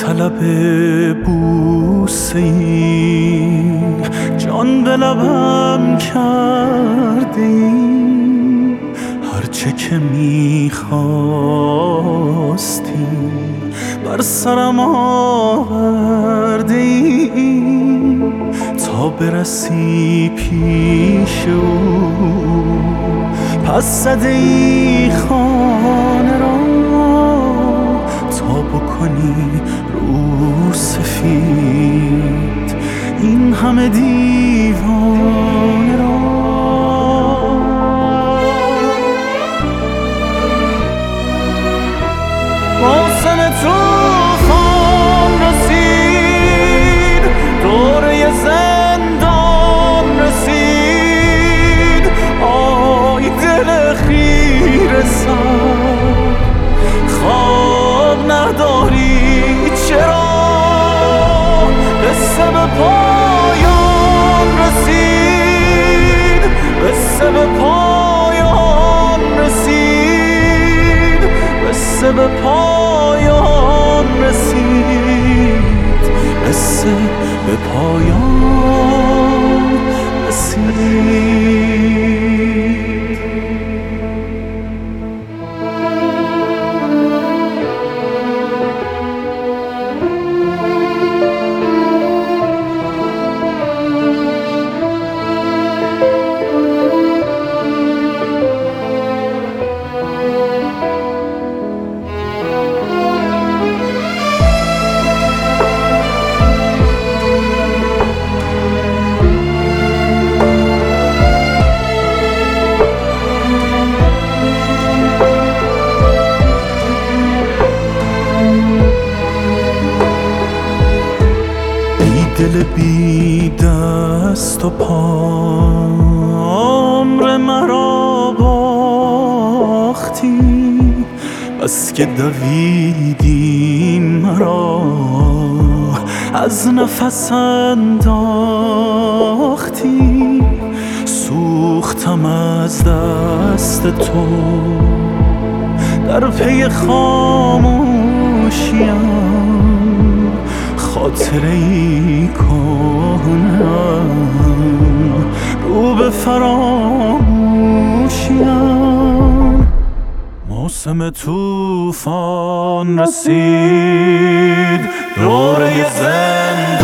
طلب بوسه ای جان به لبم کردی، هرچه که میخواستی بر سرم آوردی، تا برسی پیش او پس زده ای خانه را، تا بکنی رو سفید این همه دیوانه را. موسم طوفان رسید، دوره زندان رسید، آی دل خیره سر خواب نداری چرا؟ قصه به پایان رسید، قصه به پایان رسید، قصه به پایان رسید، قصه به پایان رسید. دل بی دست و پا عمر مرا باختی، بس که دویدی مرا از نفس انداختی، سوختم از دست تو در پی خاموشیم، خاطره‌ای کنم رو به فراموشیم. موسم طوفان رسید، دوره زندگی